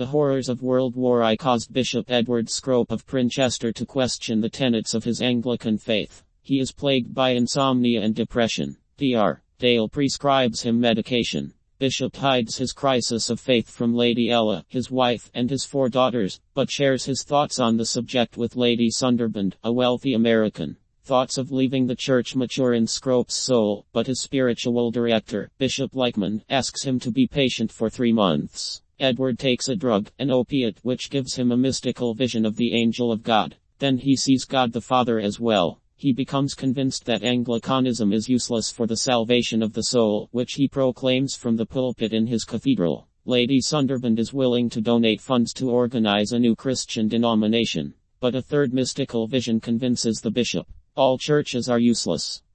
The horrors of World War I caused Bishop Edward Scrope of Princhester to question the tenets of his Anglican faith. He is plagued by insomnia and depression. Dr. Dale prescribes him medication. Bishop hides his crisis of faith from Lady Ella, his wife, and his 4 daughters, but shares his thoughts on the subject with Lady Sunderland, a wealthy American. Thoughts of leaving the church mature in Scrope's soul, but his spiritual director, Bishop Leichman, asks him to be patient for 3 months. Edward takes a drug, an opiate, which gives him a mystical vision of the angel of God. Then he sees God the Father as well. He becomes convinced that Anglicanism is useless for the salvation of the soul, which he proclaims from the pulpit in his cathedral. Lady Sunderland is willing to donate funds to organize a new Christian denomination. But a third mystical vision convinces the bishop. All churches are useless.